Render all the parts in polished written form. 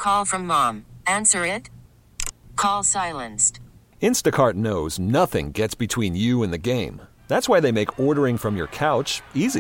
Call from mom. Answer it. Call silenced. Instacart knows nothing gets between you and the game. That's why they make ordering from your couch easy.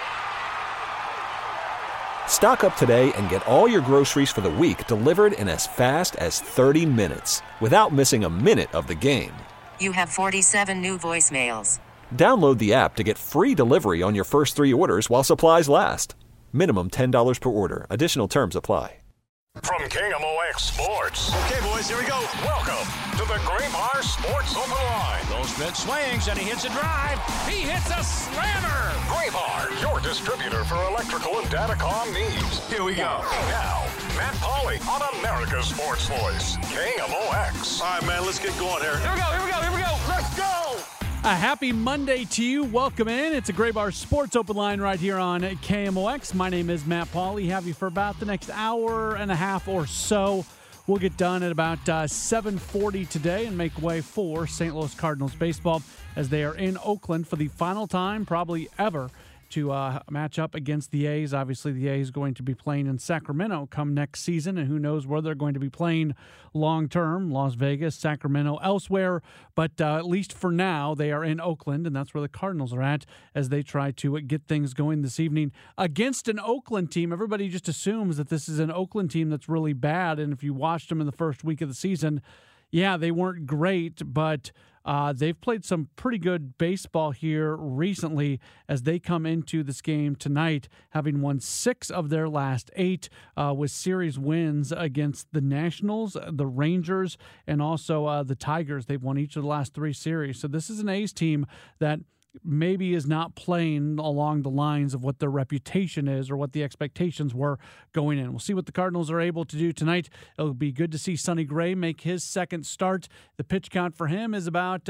Stock up today and get all your groceries for the week delivered in as fast as 30 minutes without missing a minute of the game. You have 47 new voicemails. Download the app to get free delivery on your first 3 orders while supplies last. Minimum $10 per order. Additional terms apply. From KMOX Sports. Okay, boys, here we go. Welcome to the Graybar Sports Open Line. Goldschmidt swings, and he hits a drive. He hits a slammer. Graybar, your distributor for electrical and datacom needs. Here we go. Now, Matt Pauley on America's Sports Voice, KMOX. All right, man, let's get going here. Here we go. Let's go. A happy Monday to you. Welcome in. It's a Graybar Sports Open Line right here on KMOX. My name is Matt Pauley. Have you for about the next hour and a half or so. We'll get done at about 7:40 today and make way for St. Louis Cardinals baseball as they are in Oakland for the final time probably ever to match up against the A's. Obviously, the A's going to be playing in Sacramento come next season, and who knows where they're going to be playing long-term, Las Vegas, Sacramento, elsewhere. But at least for now, they are in Oakland, and that's where the Cardinals are at as they try to get things going this evening against an Oakland team. Everybody just assumes that this is an Oakland team that's really bad, and if you watched them in the first week of the season, yeah, they weren't great, but they've played some pretty good baseball here recently as they come into this game tonight, having won 6 of their last 8 with series wins against the Nationals, the Rangers, and also the Tigers. They've won each of the last 3 series. So this is an A's team that maybe is not playing along the lines of what their reputation is or what the expectations were going in. We'll see what the Cardinals are able to do tonight. It'll be good to see Sonny Gray make his second start. The pitch count for him is about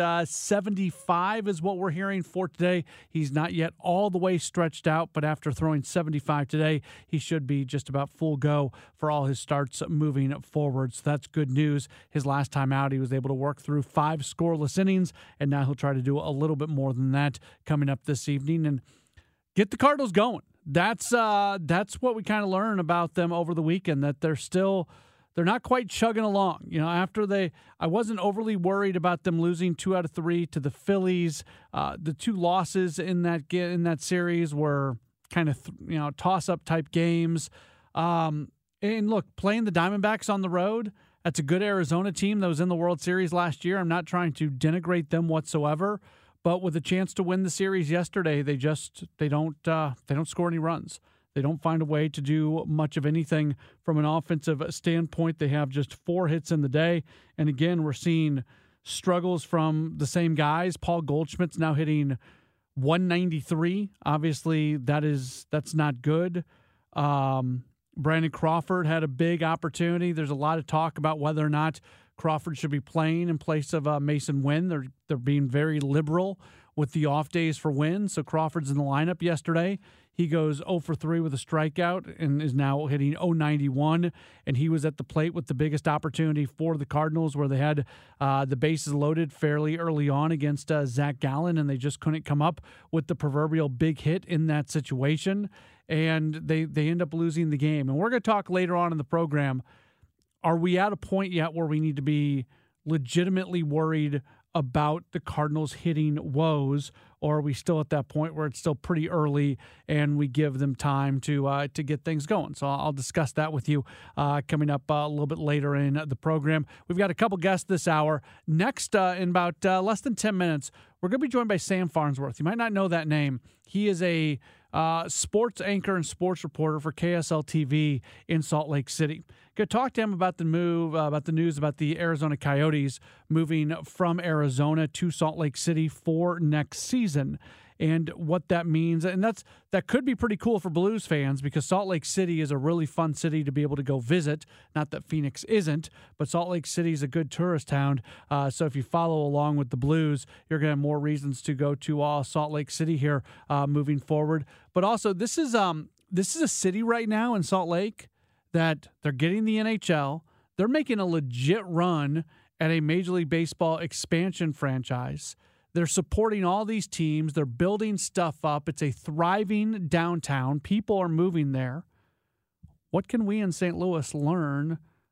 75 is what we're hearing for today. He's not yet all the way stretched out, but after throwing 75 today, he should be just about full go for all his starts moving forward. So that's good news. His last time out, he was able to work through 5 scoreless innings, and now he'll try to do a little bit more than that coming up this evening and get the Cardinals going. That's what we kind of learn about them over the weekend, that they're not quite chugging along. You know, I wasn't overly worried about them losing 2 out of 3 to the Phillies. The 2 losses in that series were kind of toss-up type games. And look, playing the Diamondbacks on the road, that's a good Arizona team that was in the World Series last year. I'm not trying to denigrate them whatsoever. But with a chance to win the series yesterday, they don't score any runs. They don't find a way to do much of anything from an offensive standpoint. They have just 4 hits in the day. And again, we're seeing struggles from the same guys. Paul Goldschmidt's now hitting 193. Obviously, that's not good. Brandon Crawford had a big opportunity. There's a lot of talk about whether or not Crawford should be playing in place of Mason Wynn. They're being very liberal with the off days for Wynn. So Crawford's in the lineup yesterday. He goes 0 for 3 with a strikeout and is now hitting 091. And he was at the plate with the biggest opportunity for the Cardinals, where they had the bases loaded fairly early on against Zach Gallen, and they just couldn't come up with the proverbial big hit in that situation. And they end up losing the game. And we're going to talk later on in the program. Are we at a point yet where we need to be legitimately worried about the Cardinals hitting woes, or are we still at that point where it's still pretty early and we give them time to get things going? So I'll discuss that with you coming up a little bit later in the program. We've got a couple guests this hour. Next, in about less than 10 minutes, we're going to be joined by Sam Farnsworth. You might not know that name. He is a sports anchor and sports reporter for KSL TV in Salt Lake City. Going to talk to him about the move, about the news about the Arizona Coyotes moving from Arizona to Salt Lake City for next season and what that means. And that could be pretty cool for Blues fans, because Salt Lake City is a really fun city to be able to go visit. Not that Phoenix isn't, but Salt Lake City is a good tourist town. So if you follow along with the Blues, you're going to have more reasons to go to Salt Lake City here moving forward. But also, this is a city right now in Salt Lake that they're getting the NHL. They're making a legit run at a Major League Baseball expansion franchise. They're supporting all these teams. They're building stuff up. It's a thriving downtown. People are moving there. What can we in St. Louis learn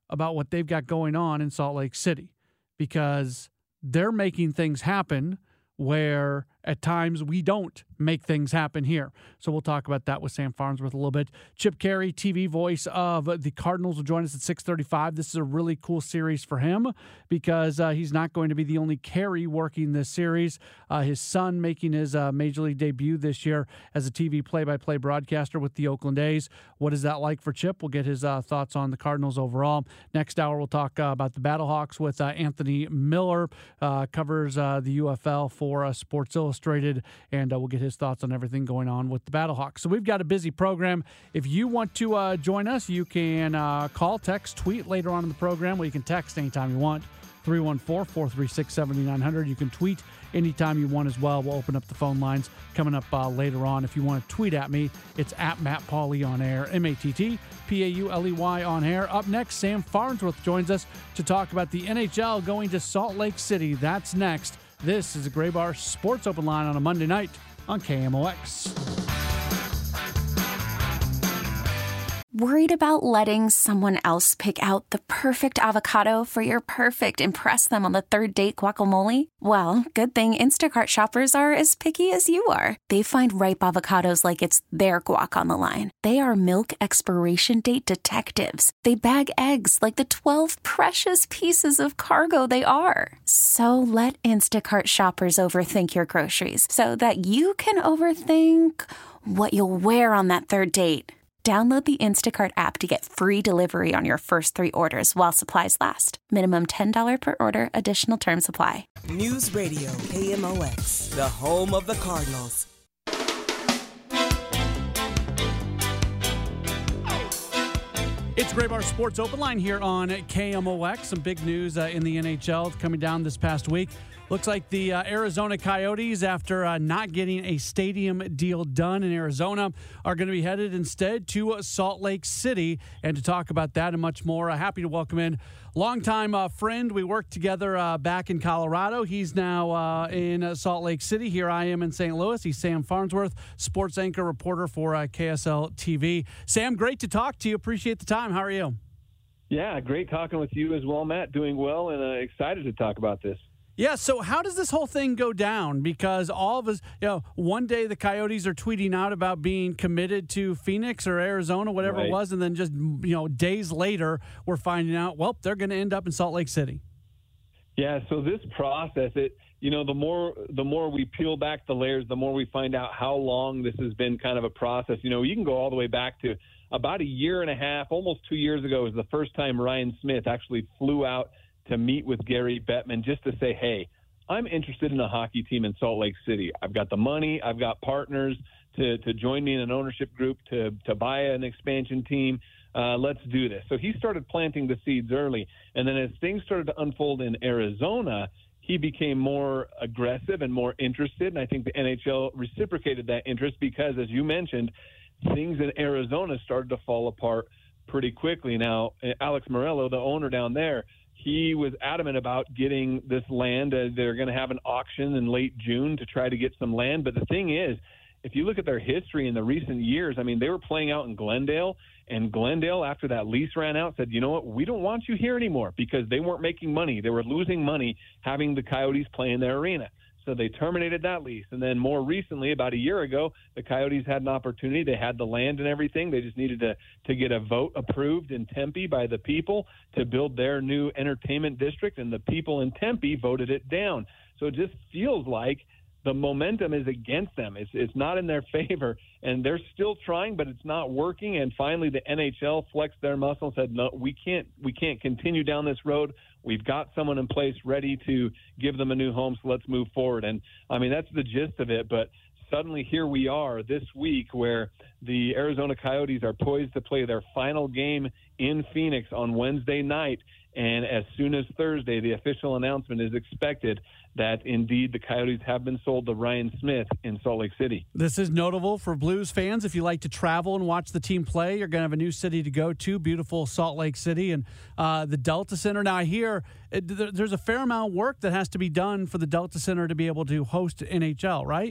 about what they've got going on in Salt Lake City, because they're making things happen where at times we don't make things happen here. So we'll talk about that with Sam Farnsworth a little bit. Chip Caray, TV voice of the Cardinals, will join us at 6:35. This is a really cool series for him because he's not going to be the only Caray working this series. His son making his Major League debut this year as a TV play-by-play broadcaster with the Oakland A's. What is that like for Chip? We'll get his thoughts on the Cardinals overall. Next hour, we'll talk about the Battlehawks with Anthony Miller, covers the UFL for Sports Illustrated, and we'll get his thoughts on everything going on with the Battlehawks. So we've got a busy program. If you want to join us, you can call, text, tweet later on in the program. Well, you can text anytime you want, 314-436-7900. You can tweet anytime you want as well. We'll open up the phone lines coming up later on. If you want to tweet at me, it's at Matt Pauley on air, MattPauley on air. Up next, Sam Farnsworth joins us to talk about the NHL going to Salt Lake City. That's next. This is a Gray Bar Sports Open Line on a Monday night on KMOX. Worried about letting someone else pick out the perfect avocado for your perfect impress them on the third date guacamole? Well, good thing Instacart shoppers are as picky as you are. They find ripe avocados like it's their guac on the line. They are milk expiration date detectives. They bag eggs like the 12 precious pieces of cargo they are. So let Instacart shoppers overthink your groceries so that you can overthink what you'll wear on that third date. Download the Instacart app to get free delivery on your first 3 orders while supplies last. Minimum $10 per order. Additional terms apply. News Radio KMOX, the home of the Cardinals. It's Gray Bar Sports Open Line here on KMOX. Some big news in the NHL coming down this past week. Looks like the Arizona Coyotes, after not getting a stadium deal done in Arizona, are going to be headed instead to Salt Lake City. And to talk about that and much more, happy to welcome in longtime friend. We worked together back in Colorado. He's now in Salt Lake City. Here I am in St. Louis. He's Sam Farnsworth, sports anchor reporter for KSL TV. Sam, great to talk to you. Appreciate the time. How are you? Yeah, great talking with you as well, Matt. Doing well and excited to talk about this. Yeah, so how does this whole thing go down? Because all of us, one day the Coyotes are tweeting out about being committed to Phoenix or Arizona, whatever it was, and then just, days later we're finding out, well, they're going to end up in Salt Lake City. Yeah, so this process, the more we peel back the layers, the more we find out how long this has been kind of a process. You can go all the way back to about a year and a half, almost 2 years ago was the first time Ryan Smith actually flew out to meet with Gary Bettman just to say, hey, I'm interested in a hockey team in Salt Lake City. I've got the money. I've got partners to join me in an ownership group to buy an expansion team. Let's do this. So he started planting the seeds early. And then as things started to unfold in Arizona, he became more aggressive and more interested. And I think the NHL reciprocated that interest because, as you mentioned, things in Arizona started to fall apart pretty quickly. Now, Alex Morello, the owner down there, he was adamant about getting this land. They're going to have an auction in late June to try to get some land. But the thing is, if you look at their history in the recent years, I mean, they were playing out in Glendale, and Glendale, after that lease ran out, said, you know what, we don't want you here anymore because they weren't making money. They were losing money having the Coyotes play in their arena. So they terminated that lease. And then more recently, about a year ago, the Coyotes had an opportunity. They had the land and everything. They just needed to get a vote approved in Tempe by the people to build their new entertainment district, and the people in Tempe voted it down. So it just feels like the momentum is against them. It's not in their favor, and they're still trying, but it's not working. And finally, the NHL flexed their muscle and said, no, we can't continue down this road. We've got someone in place ready to give them a new home, so let's move forward. And, I mean, that's the gist of it. But suddenly here we are this week where the Arizona Coyotes are poised to play their final game in Phoenix on Wednesday night. And as soon as Thursday, the official announcement is expected that indeed the Coyotes have been sold to Ryan Smith in Salt Lake City. This is notable for Blues fans. If you like to travel and watch the team play, you're going to have a new city to go to, beautiful Salt Lake City and the Delta Center. Now I hear there's a fair amount of work that has to be done for the Delta Center to be able to host NHL, right?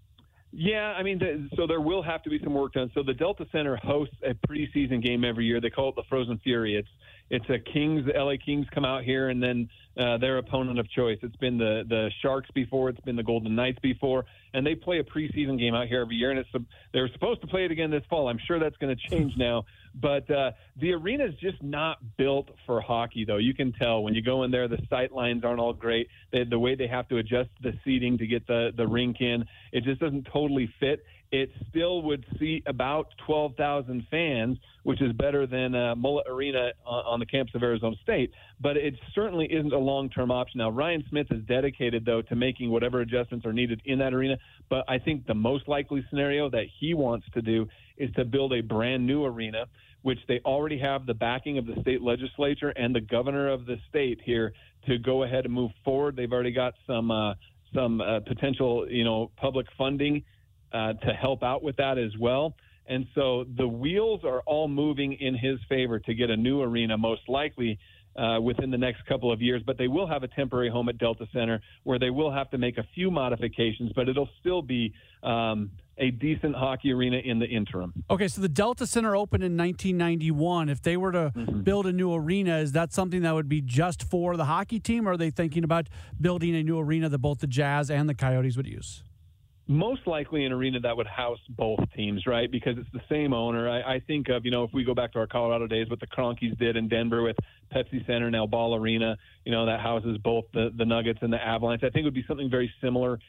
Yeah, I mean, so there will have to be some work done. So the Delta Center hosts a preseason game every year. They call it the Frozen Fury. it's a Kings. The LA Kings come out here, and then their opponent of choice. It's been the Sharks before. It's been the Golden Knights before, and they play a preseason game out here every year. And they're supposed to play it again this fall. I'm sure that's going to change now. But the arena is just not built for hockey, though. You can tell when you go in there, the sight lines aren't all great. The way they have to adjust the seating to get the rink in, it just doesn't totally fit. It still would seat about 12,000 fans, which is better than Mullet Arena on the campus of Arizona State. But it certainly isn't a long-term option. Now, Ryan Smith is dedicated, though, to making whatever adjustments are needed in that arena. But I think the most likely scenario that he wants to do is to build a brand-new arena, which they already have the backing of the state legislature and the governor of the state here to go ahead and move forward. They've already got some potential, public funding to help out with that as well. And so the wheels are all moving in his favor to get a new arena, most likely within the next couple of years. But they will have a temporary home at Delta Center where they will have to make a few modifications, but it'll still be a decent hockey arena in the interim. Okay, so the Delta Center opened in 1991. If they were to build a new arena, is that something that would be just for the hockey team, or are they thinking about building a new arena that both the Jazz and the Coyotes would use? Most likely an arena that would house both teams, right? Because it's the same owner. I think of, if we go back to our Colorado days, what the Cronkies did in Denver with Pepsi Center, now Ball Arena, that houses both the Nuggets and the Avalanche. I think it would be something very similar,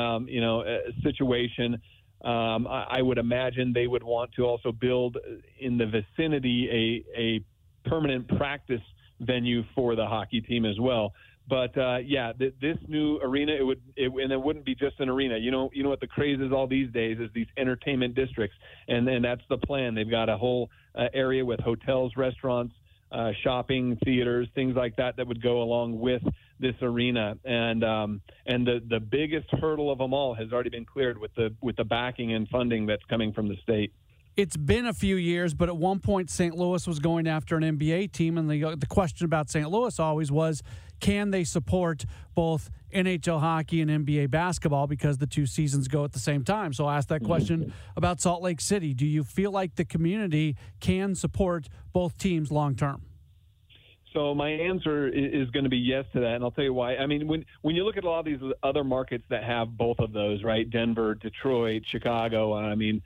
situation. I would imagine they would want to also build in the vicinity a permanent practice venue for the hockey team as well. But this new arena, and it wouldn't be just an arena. You know what the craze is all these days is these entertainment districts, and that's the plan. They've got a whole area with hotels, restaurants, shopping, theaters, things like that would go along with this arena. And the biggest hurdle of them all has already been cleared with the backing and funding that's coming from the state. It's been a few years, but at one point St. Louis was going after an NBA team, and the question about St. Louis always was, can they support both NHL hockey and NBA basketball because the two seasons go at the same time? So I asked that question about Salt Lake City. Do you feel like the community can support both teams long term? So my answer is going to be yes to that, and I'll tell you why. I mean, when you look at a lot of these other markets that have both of those, right? Denver, Detroit, Chicago. I mean,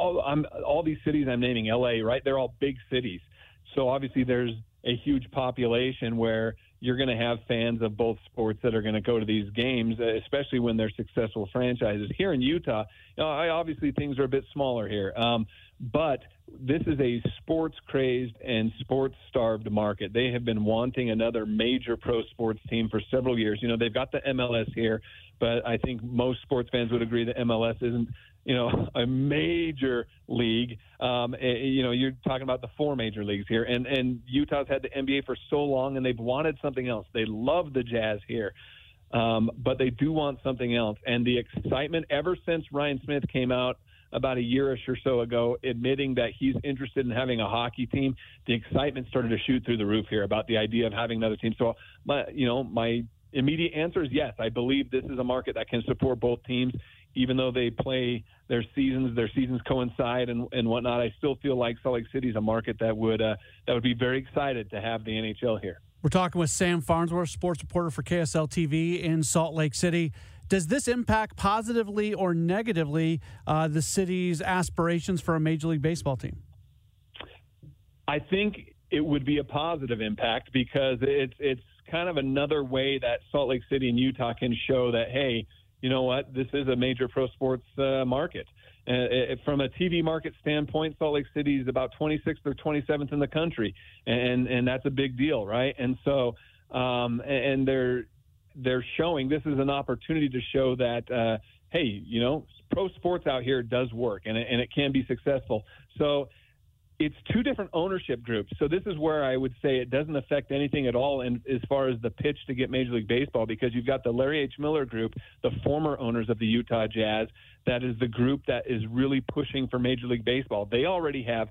all these cities I'm naming, LA, right? They're all big cities. So obviously there's a huge population where you're going to have fans of both sports that are going to go to these games, especially when they're successful franchises. Here in Utah, obviously things are a bit smaller here. But this is a sports-crazed and sports-starved market. They have been wanting another major pro sports team for several years. They've got the MLS here, but I think most sports fans would agree that MLS isn't, a major league. You're talking about the four major leagues here. And Utah's had the NBA for so long, and they've wanted something else. They love the Jazz here. But they do want something else. And the excitement ever since Ryan Smith came out about a year-ish or so ago, admitting that he's interested in having a hockey team, the excitement started to shoot through the roof here about the idea of having another team. So, my immediate answer is yes. I believe this is a market that can support both teams, even though they play their seasons coincide and whatnot. I still feel like Salt Lake City is a market that would be very excited to have the NHL here. We're talking with Sam Farnsworth, sports reporter for KSL TV in Salt Lake City. Does this impact positively or negatively the city's aspirations for a Major League Baseball team? I think it would be a positive impact because it's kind of another way that Salt Lake City and Utah can show that, hey, you know what, this is a major pro sports market. From a TV market standpoint, Salt Lake City is about 26th or 27th in the country, and that's a big deal, right? And so and they're showing this is an opportunity to show that, hey, pro sports out here does work, and it can be successful. So it's two different ownership groups. So this is where I would say it doesn't affect anything at all as far as the pitch to get Major League Baseball, because you've got the Larry H. Miller Group, the former owners of the Utah Jazz. That is the group that is really pushing for Major League Baseball. They already have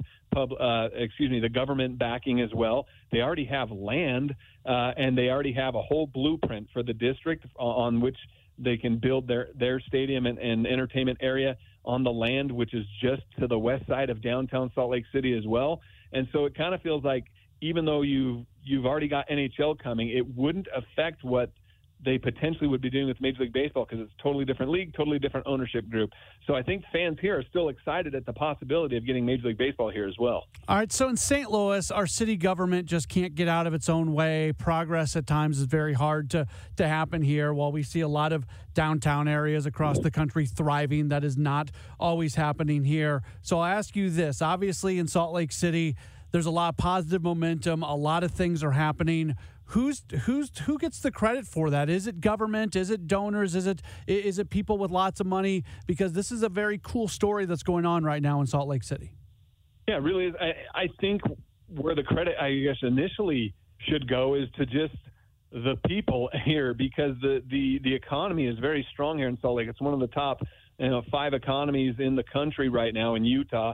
the government backing as well. They already have land, and they already have a whole blueprint for the district on which they can build their stadium and entertainment area on the land, which is just to the west side of downtown Salt Lake City as well. And so it kind of feels like even though you've already got NHL coming, it wouldn't affect what they potentially would be doing with Major League Baseball because it's a totally different league, totally different ownership group. So I think fans here are still excited at the possibility of getting Major League Baseball here as well. All right, so in St. Louis, our city government just can't get out of its own way. Progress at times is very hard to happen here. While we see a lot of downtown areas across the country thriving, that is not always happening here. So I'll ask you this. Obviously, in Salt Lake City, there's a lot of positive momentum. A lot of things are happening. Who gets the credit for that? Is it government? Is it donors? Is it people with lots of money? Because this is a very cool story that's going on right now in Salt Lake City. Yeah, it really is. I think where the credit, I guess, initially should go is to just the people here, because the economy is very strong here in Salt Lake. It's one of the top 5 economies in the country right now in Utah.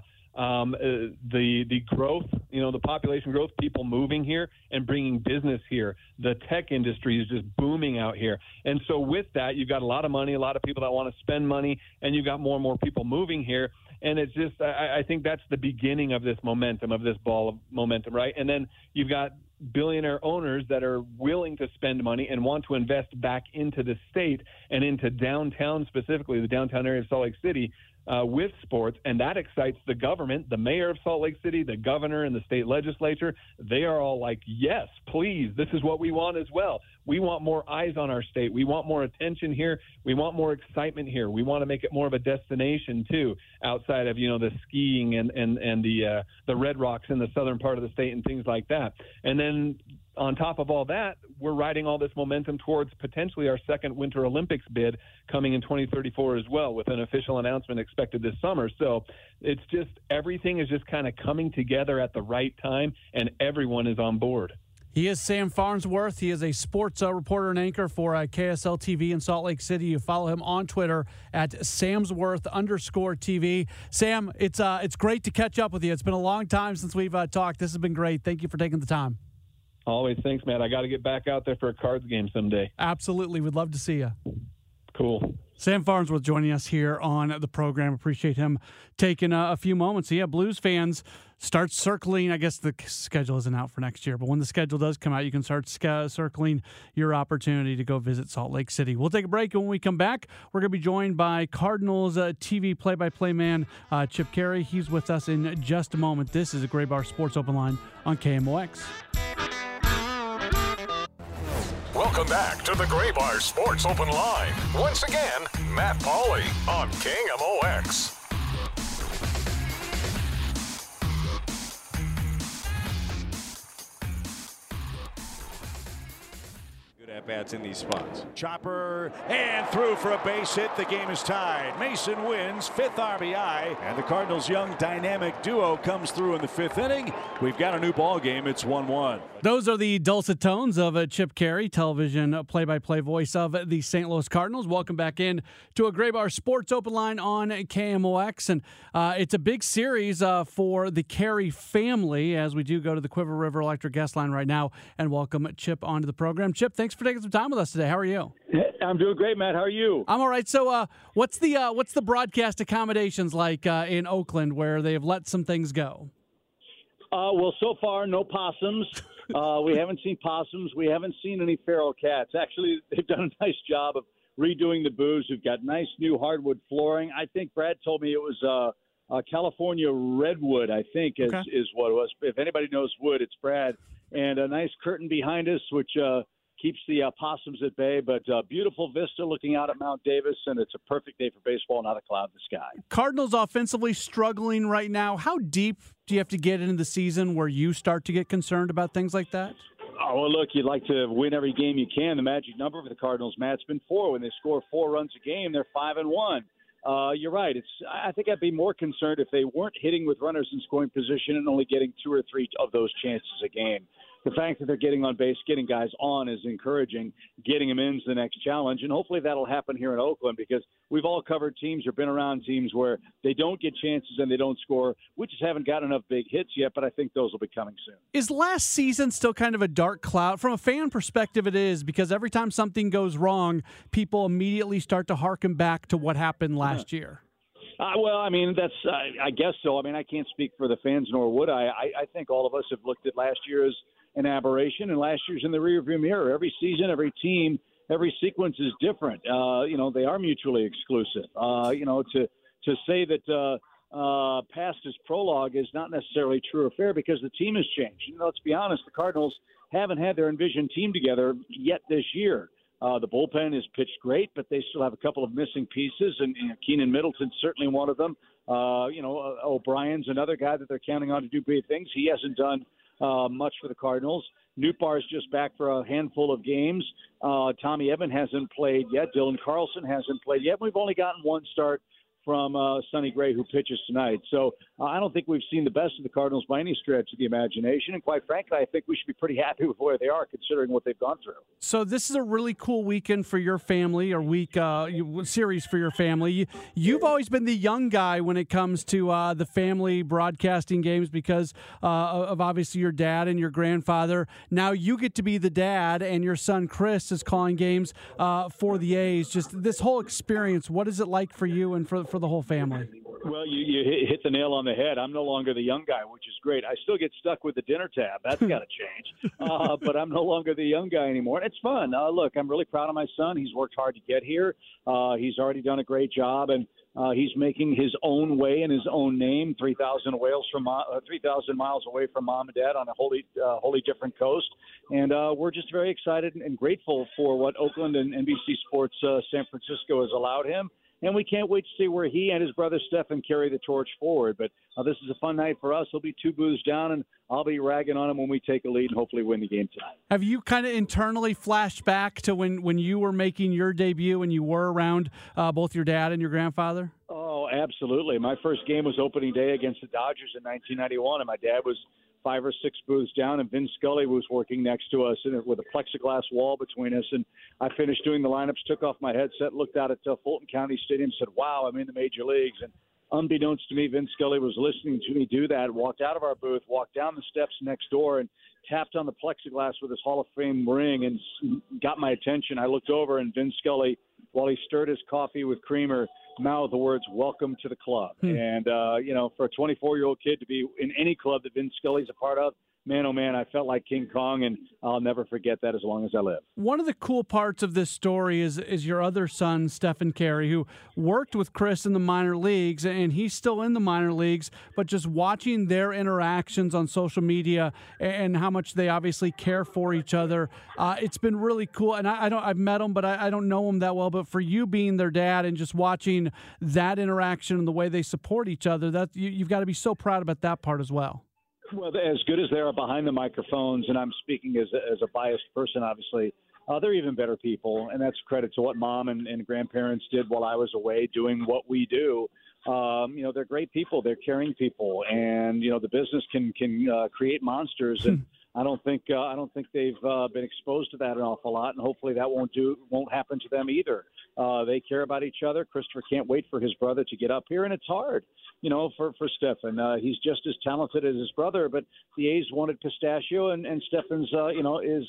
The growth, the population growth, people moving here and bringing business here. The tech industry is just booming out here. And so with that, you've got a lot of money, a lot of people that want to spend money, and you've got more and more people moving here. And it's just, I think that's the beginning of this momentum, of this ball of momentum, right? And then you've got billionaire owners that are willing to spend money and want to invest back into the state and into downtown, specifically the downtown area of Salt Lake City, with sports, and that excites the government, the mayor of Salt Lake City, the governor, and the state legislature. They are all like, yes, please, this is what we want as well. We want more eyes on our state. We want more attention here. We want more excitement here. We want to make it more of a destination, too, outside of, the skiing and the Red Rocks in the southern part of the state and things like that. And then on top of all that, we're riding all this momentum towards potentially our second Winter Olympics bid coming in 2034 as well, with an official announcement expected this summer. So it's just, everything is just kind of coming together at the right time, and everyone is on board. He is Sam Farnsworth. He is a sports reporter and anchor for KSL TV in Salt Lake City. You follow him on Twitter at Samsworth_TV. Sam, it's great to catch up with you. It's been a long time since we've talked. This has been great. Thank you for taking the time. Always. Thanks, Matt. I got to get back out there for a Cards game someday. Absolutely. We'd love to see you. Cool. Sam Farnsworth joining us here on the program. Appreciate him taking a few moments. So, yeah, Blues fans, start circling. I guess the schedule isn't out for next year, but when the schedule does come out, you can start circling your opportunity to go visit Salt Lake City. We'll take a break, and when we come back, we're going to be joined by Cardinals TV play-by-play man Chip Caray. He's with us in just a moment. This is a Gray Bar Sports Open Line on KMOX. Welcome back to the Gray Bar Sports Open Line. Once again, Matt Pauley on KMOX. At-bats in these spots. Chopper and through for a base hit. The game is tied. Mason wins, 5th RBI, and the Cardinals' young dynamic duo comes through in the 5th inning. We've got a new ball game. It's 1-1. Those are the dulcet tones of Chip Caray, television play-by-play voice of the St. Louis Cardinals. Welcome back in to a Gray Bar Sports Open Line on KMOX, and it's a big series for the Caray family as we do go to the Quiver River Electric Guest Line right now and welcome Chip onto the program. Chip, thanks for taking some time with us today. How are you? I'm doing great, Matt. How are you? I'm all right. So what's the broadcast accommodations like in Oakland where they have let some things go? Well, so far, no possums. We haven't seen possums. We haven't seen any feral cats. Actually, they've done a nice job of redoing the booths. We've got nice new hardwood flooring. I think Brad told me it was California redwood, I think, is what it was. If anybody knows wood, it's Brad. And a nice curtain behind us, which keeps the possums at bay, but beautiful vista looking out at Mount Davis, and it's a perfect day for baseball, not a cloud in the sky. Cardinals offensively struggling right now. How deep do you have to get into the season where you start to get concerned about things like that? Oh, well, look, you'd like to win every game you can. The magic number for the Cardinals, Matt, has been 4. When they score 4 runs a game, they're 5-1. You're right. I think I'd be more concerned if they weren't hitting with runners in scoring position and only getting 2 or 3 of those chances a game. The fact that they're getting on base, getting guys on is encouraging. Getting them in is the next challenge, and hopefully that'll happen here in Oakland because we've all covered teams or been around teams where they don't get chances and they don't score. We just haven't got enough big hits yet, but I think those will be coming soon. Is last season still kind of a dark cloud? From a fan perspective, it is, because every time something goes wrong, people immediately start to harken back to what happened last year. Well, I mean, that's I guess so. I mean, I can't speak for the fans, nor would I. I think all of us have looked at last year as an aberration, and last year's in the rearview mirror. Every season, every team, every sequence is different. They are mutually exclusive. To say that past is prologue is not necessarily true or fair because the team has changed. Let's be honest, the Cardinals haven't had their envisioned team together yet this year. The bullpen has pitched great, but they still have a couple of missing pieces, and Keenan Middleton's certainly one of them. O'Brien's another guy that they're counting on to do great things. He hasn't done much for the Cardinals. Nootbaar's just back for a handful of games. Tommy Edman hasn't played yet. Dylan Carlson hasn't played yet. We've only gotten one start from Sonny Gray, who pitches tonight. So I don't think we've seen the best of the Cardinals by any stretch of the imagination. And quite frankly, I think we should be pretty happy with where they are considering what they've gone through. So this is a really cool weekend for your family, or series for your family. You've always been the young guy when it comes to the family broadcasting games because of obviously your dad and your grandfather. Now you get to be the dad, and your son Chris is calling games for the A's. Just this whole experience, what is it like for you and for the whole family? Well, you hit the nail on the head. I'm no longer the young guy, which is great. I still get stuck with the dinner tab. That's got to change. But I'm no longer the young guy anymore. And it's fun. Look, I'm really proud of my son. He's worked hard to get here. He's already done a great job, and he's making his own way in his own name. 3,000 miles away from mom and dad on a wholly different coast. And we're just very excited and grateful for what Oakland and NBC Sports San Francisco has allowed him. And we can't wait to see where he and his brother Stephen carry the torch forward. But this is a fun night for us. He'll be 2 booths down, and I'll be ragging on him when we take a lead and hopefully win the game tonight. Have you kind of internally flashed back to when you were making your debut and you were around both your dad and your grandfather? Oh, absolutely. My first game was opening day against the Dodgers in 1991, and my dad was 5 or 6 booths down, and Vin Scully was working next to us with a plexiglass wall between us. And I finished doing the lineups, took off my headset, looked out at Fulton County Stadium, said, wow, I'm in the major leagues. And unbeknownst to me, Vin Scully was listening to me do that, walked out of our booth, walked down the steps next door, and tapped on the plexiglass with his Hall of Fame ring and got my attention. I looked over, and Vin Scully, while he stirred his coffee with creamer, mouthed the words, welcome to the club. And, for a 24-year-old kid to be in any club that Vin Scully's a part of, man, oh, man, I felt like King Kong, and I'll never forget that as long as I live. One of the cool parts of this story is your other son, Stephen Carey, who worked with Chris in the minor leagues, and he's still in the minor leagues, but just watching their interactions on social media and how much they obviously care for each other, it's been really cool. And I've met him, but I don't know him that well. But for you being their dad and just watching that interaction and the way they support each other, you've got to be so proud about that part as well. Well, as good as they are behind the microphones, and I'm speaking as a biased person, obviously, they're even better people, and that's credit to what mom and grandparents did while I was away doing what we do. They're great people. They're caring people, and, the business can create monsters, and I don't think they've been exposed to that an awful lot, and hopefully that won't happen to them either. They care about each other. Christopher can't wait for his brother to get up here, and it's hard, for Stephen. He's just as talented as his brother, but the A's wanted pistachio, and Stephen's, is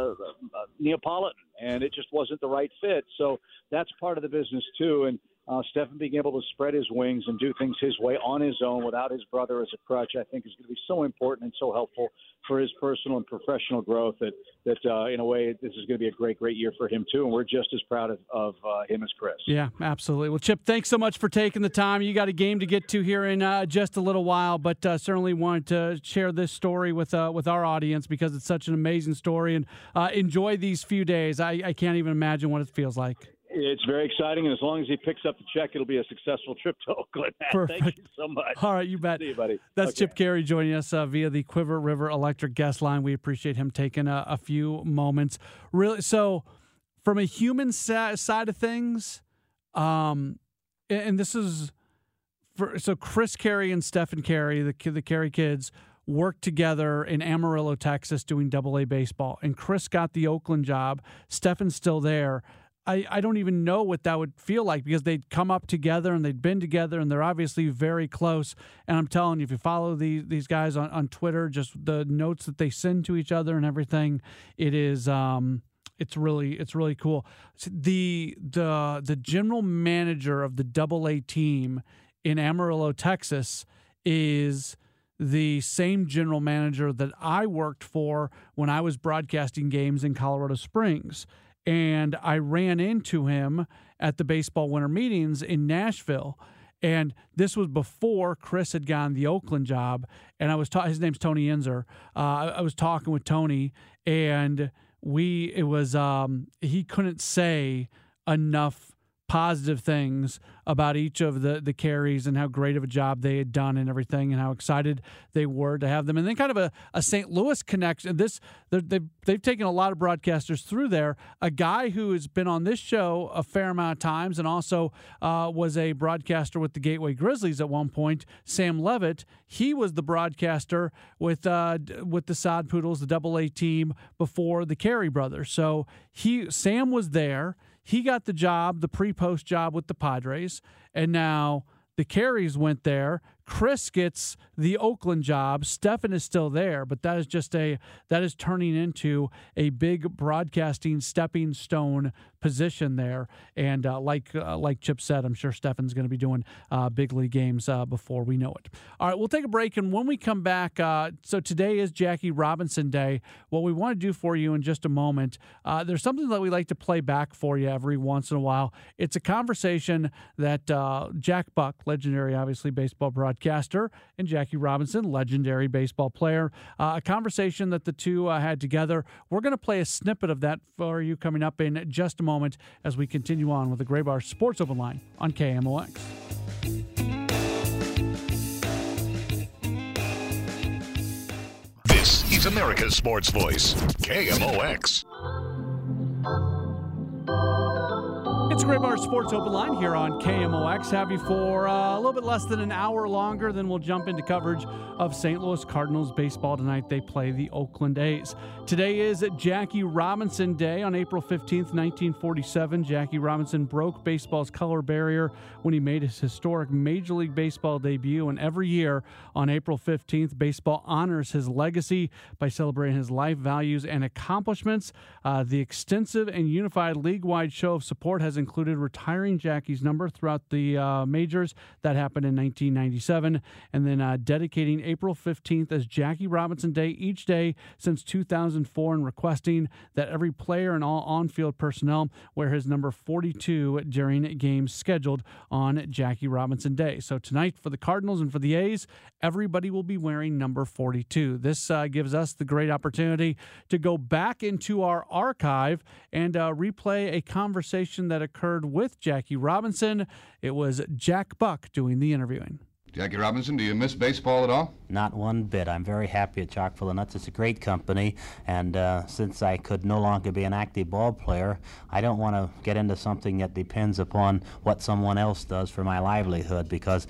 Neapolitan, and it just wasn't the right fit. So that's part of the business too, and Stephen being able to spread his wings and do things his way on his own without his brother as a crutch, I think is going to be so important and so helpful for his personal and professional growth that in a way, this is going to be a great, great year for him too. And we're just as proud of him as Chris. Yeah, absolutely. Well, Chip, thanks so much for taking the time. You got a game to get to here in just a little while, but certainly wanted to share this story with our audience because it's such an amazing story, and enjoy these few days. I can't even imagine what it feels like. It's very exciting, and as long as he picks up the check, it'll be a successful trip to Oakland. Perfect. Thank you so much. All right, you bet. See you, buddy. That's okay. Chip Caray joining us via the Quiver River Electric guest line. We appreciate him taking a few moments. Really, so from a human side of things, and this is so Chris Carey and Stephen Carey, the Carey kids, worked together in Amarillo, Texas, doing AA baseball, and Chris got the Oakland job. Stephen's still there. I don't even know what that would feel like because they'd come up together and they'd been together and they're obviously very close. And I'm telling you, if you follow these guys on Twitter, just the notes that they send to each other and everything, it is it's really cool. The general manager of the AA team in Amarillo, Texas, is the same general manager that I worked for when I was broadcasting games in Colorado Springs. And I ran into him at the baseball winter meetings in Nashville. And this was before Chris had gotten the Oakland job. And I was his name's Tony Inzer. I was talking with Tony, and he couldn't say enough positive things about each of the Careys and how great of a job they had done and everything, and how excited they were to have them. And then kind of a St. Louis connection. They've taken a lot of broadcasters through there. A guy who has been on this show a fair amount of times and also was a broadcaster with the Gateway Grizzlies at one point, Sam Levitt. He was the broadcaster with the Sod Poodles, the Double-A team, before the Carey brothers. So Sam was there. He got the job, the pre-post job with the Padres, and now the Careys went there. Chris gets the Oakland job. Stephen is still there, but that is turning into a big broadcasting stepping stone position there. And like Chip said, I'm sure Stephen's going to be doing big league games before we know it. All right, we'll take a break, and when we come back, so today is Jackie Robinson Day. What we want to do for you in just a moment, there's something that we like to play back for you every once in a while. It's a conversation that Jack Buck, legendary, obviously, baseball broadcaster, and Jackie Robinson, legendary baseball player, a conversation that the two had together. We're going to play a snippet of that for you coming up in just a moment as we continue on with the Gray Bar Sports Open Line on KMOX. This is America's Sports Voice, KMOX. It's a Gray Bar Sports Open Line here on KMOX. Have you for a little bit less than an hour longer, then we'll jump into coverage of St. Louis Cardinals baseball tonight. They play the Oakland A's. Today is Jackie Robinson Day. On April 15th, 1947, Jackie Robinson broke baseball's color barrier when he made his historic Major League Baseball debut. And every year on April 15th, baseball honors his legacy by celebrating his life, values, and accomplishments. The extensive and unified league-wide show of support has included retiring Jackie's number throughout the majors. That happened in 1997. And then dedicating April 15th as Jackie Robinson Day each day since 2004, and requesting that every player and all on-field personnel wear his number 42 during games scheduled on Jackie Robinson Day. So tonight for the Cardinals and for the A's, everybody will be wearing number 42. This gives us the great opportunity to go back into our archive and replay a conversation that occurred with Jackie Robinson. It was Jack Buck doing the interviewing. Jackie Robinson, do you miss baseball at all? Not one bit. I'm very happy at Chock-full of Nuts. It's a great company, and since I could no longer be an active ball player, I don't want to get into something that depends upon what someone else does for my livelihood, because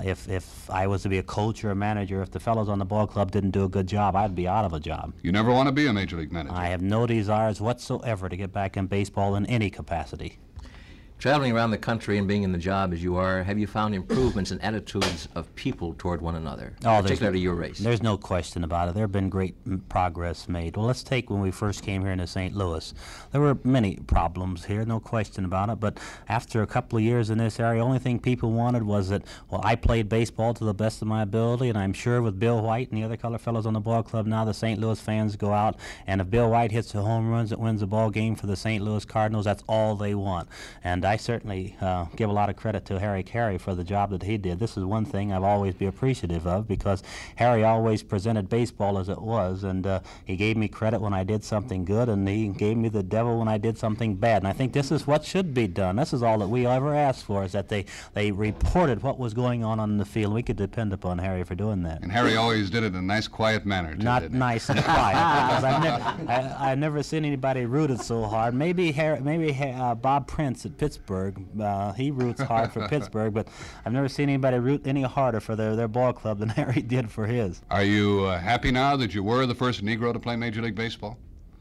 if I was to be a coach or a manager, if the fellows on the ball club didn't do a good job, I'd be out of a job. You never want to be a Major League manager? I have no desires whatsoever to get back in baseball in any capacity. Traveling around the country and being in the job as you are, have you found improvements in attitudes of people toward one another, particularly your race? There's no question about it. There have been great progress made. Well, let's take when we first came here into St. Louis. There were many problems here, no question about it, but after a couple of years in this area, the only thing people wanted was that, well, I played baseball to the best of my ability, and I'm sure with Bill White and the other color fellows on the ball club now, the St. Louis fans go out, and if Bill White hits the home runs that wins the ball game for the St. Louis Cardinals, that's all they want. And I certainly give a lot of credit to Harry Caray for the job that he did. This is one thing I'll always be appreciative of, because Harry always presented baseball as it was, and he gave me credit when I did something good, and he gave me the devil when I did something bad. And I think this is what should be done. This is all that we ever asked for, is that they reported what was going on the field. We could depend upon Harry for doing that. And Harry always did it in a nice, quiet manner, too. Not nice and quiet, because I've never seen anybody rooted so hard. Maybe Bob Prince at Pittsburgh. He roots hard for Pittsburgh, but I've never seen anybody root any harder for their ball club than Harry did for his. Are you happy now that you were the first Negro to play Major League Baseball?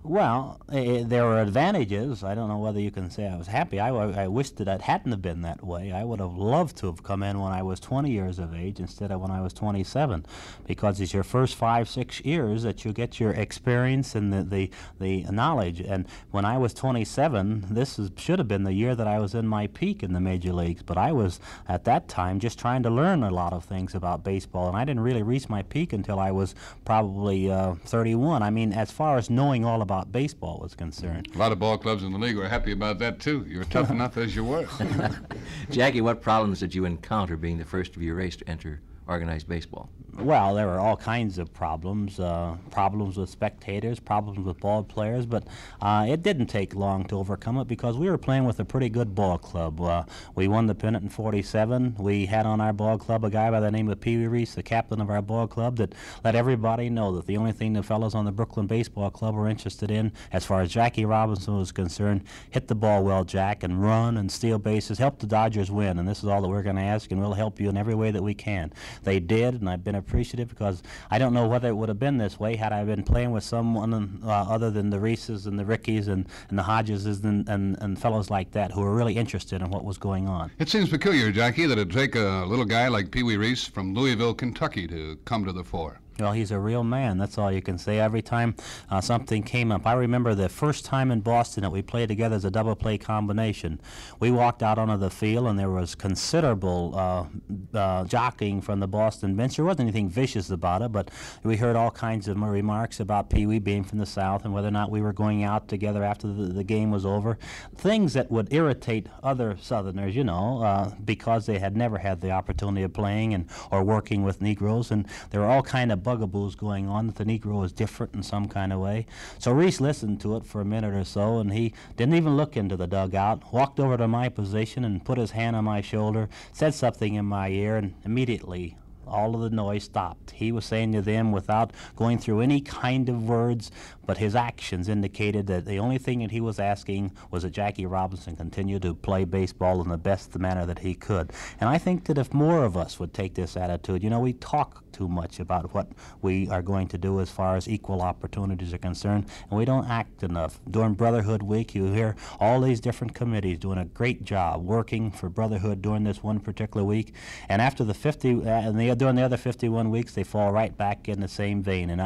Well, there were advantages. I don't know whether you can say I was happy. I wish that it hadn't have been that way. I would have loved to have come in when I was 20 years of age instead of when I was 27, because it's your first 5-6 years that you get your experience and the knowledge. And when I was 27, should have been the year that I was in my peak in the major leagues. But I was, at that time, just trying to learn a lot of things about baseball, and I didn't really reach my peak until I was probably 31. I mean, as far as knowing all about baseball was concerned. A lot of ball clubs in the league were happy about that, too. You were tough enough as you were. Jackie, what problems did you encounter being the first of your race to enter organized baseball? Well, there were all kinds of problems, problems with spectators, problems with ball players, but it didn't take long to overcome it because we were playing with a pretty good ball club. We won the pennant in '47. We had on our ball club a guy by the name of Pee Wee Reese, the captain of our ball club, that let everybody know that the only thing the fellows on the Brooklyn Baseball Club were interested in, as far as Jackie Robinson was concerned, hit the ball well, Jack, and run and steal bases, help the Dodgers win, and this is all that we're going to ask, and we'll help you in every way that we can. They did, and I've been appreciative because I don't know whether it would have been this way had I been playing with someone other than the Reeses and the Rickies and the Hodgeses and fellows like that who were really interested in what was going on. It seems peculiar, Jackie, that it'd take a little guy like Pee Wee Reese from Louisville, Kentucky to come to the fore. Well, he's a real man. That's all you can say. Every time something came up, I remember the first time in Boston that we played together as a double play combination. We walked out onto the field, and there was considerable jockeying from the Boston bench. There wasn't anything vicious about it, but we heard all kinds of remarks about Pee Wee being from the South and whether or not we were going out together after the game was over. Things that would irritate other Southerners, because they had never had the opportunity of playing or working with Negroes, and there were all kind of bugaboos going on that the Negro was different in some kind of way. So Reese listened to it for a minute or so, and he didn't even look into the dugout, walked over to my position and put his hand on my shoulder, said something in my ear, and immediately all of the noise stopped. He was saying to them without going through any kind of words, but his actions indicated that the only thing that he was asking was that Jackie Robinson continue to play baseball in the best manner that he could. And I think that if more of us would take this attitude, we talk too much about what we are going to do as far as equal opportunities are concerned, and we don't act enough. During Brotherhood Week, you hear all these different committees doing a great job working for Brotherhood during this one particular week, and after the 50, during the other 51 weeks, they fall right back in the same vein. And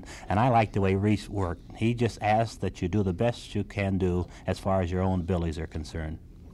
I like the way Reese worked. He just asked that you do the best you can do as far as your own abilities are concerned.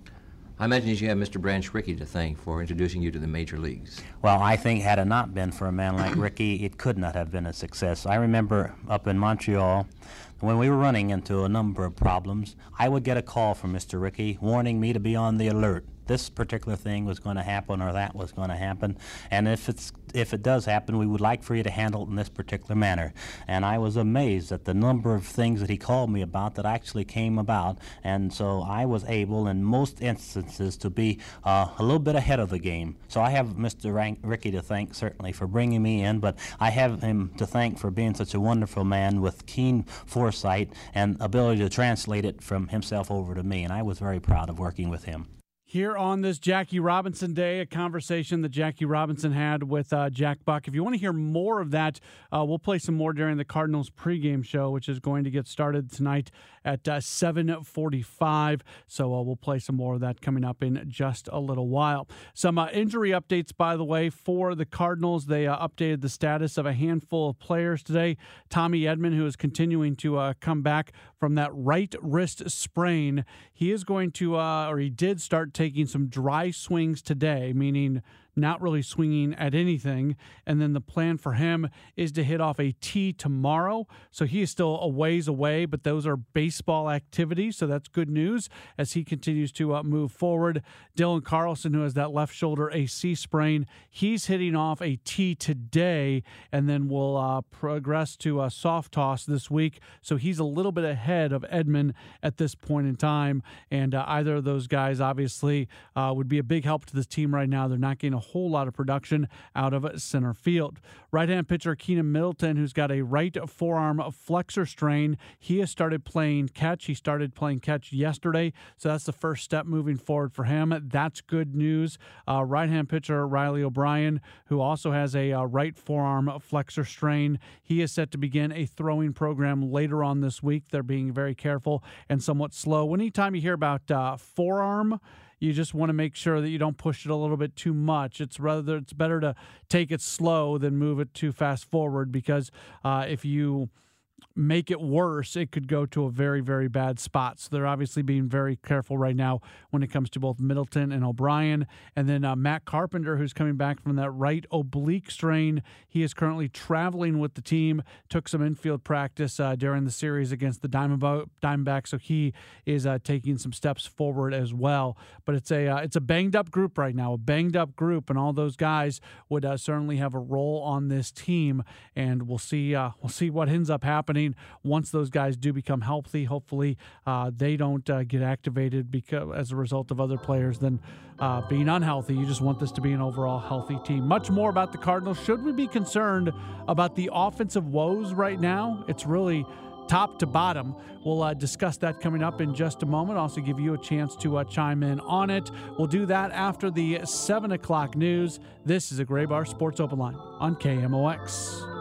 I imagine you have Mr. Branch Rickey to thank for introducing you to the major leagues. Well, I think had it not been for a man like Rickey, it could not have been a success. I remember up in Montreal, when we were running into a number of problems, I would get a call from Mr. Rickey warning me to be on the alert. This particular thing was going to happen or that was going to happen, and if it does happen, we would like for you to handle it in this particular manner. And I was amazed at the number of things that he called me about that actually came about, and so I was able in most instances to be a little bit ahead of the game. So I have Mr. Rickey to thank certainly for bringing me in, but I have him to thank for being such a wonderful man with keen foresight and ability to translate it from himself over to me, and I was very proud of working with him. Here on this Jackie Robinson Day, a conversation that Jackie Robinson had with Jack Buck. If you want to hear more of that, we'll play some more during the Cardinals pregame show, which is going to get started tonight at 7:45. So we'll play some more of that coming up in just a little while. Some injury updates, by the way, for the Cardinals. They updated the status of a handful of players today. Tommy Edman, who is continuing to come back from that right wrist sprain, he is going to, or he did start taking some dry swings today, meaning not really swinging at anything. And then the plan for him is to hit off a tee tomorrow. So he is still a ways away, but those are baseball activities. So that's good news as he continues to move forward. Dylan Carlson, who has that left shoulder AC sprain, he's hitting off a tee today and then will progress to a soft toss this week. So he's a little bit ahead of Edman at this point in time. And either of those guys obviously would be a big help to this team right now. They're not getting a whole lot of production out of center field. Right-hand pitcher Keenan Middleton, who's got a right forearm flexor strain, he has started playing catch. He started playing catch yesterday, so that's the first step moving forward for him. That's good news. Right-hand pitcher Riley O'Brien, who also has a right forearm flexor strain, he is set to begin a throwing program later on this week. They're being very careful and somewhat slow. Anytime you hear about forearm, you just want to make sure that you don't push it a little bit too much. It's better to take it slow than move it too fast forward, because if you make it worse, it could go to a very, very bad spot. So they're obviously being very careful right now when it comes to both Middleton and O'Brien. And then Matt Carpenter, who's coming back from that right oblique strain. He is currently traveling with the team, took some infield practice during the series against the Diamondbacks, so he is taking some steps forward as well. But it's a banged-up group right now, and all those guys would certainly have a role on this team, and we'll see what ends up happening once those guys do become healthy. Hopefully they don't get activated as a result of other players than being unhealthy. You just want this to be an overall healthy team. Much more about the Cardinals. Should we be concerned about the offensive woes right now? It's really top to bottom. We'll discuss that coming up in just a moment. Also give you a chance to chime in on it. We'll do that after the 7 o'clock news. This is a Gray Bar Sports Open Line on KMOX.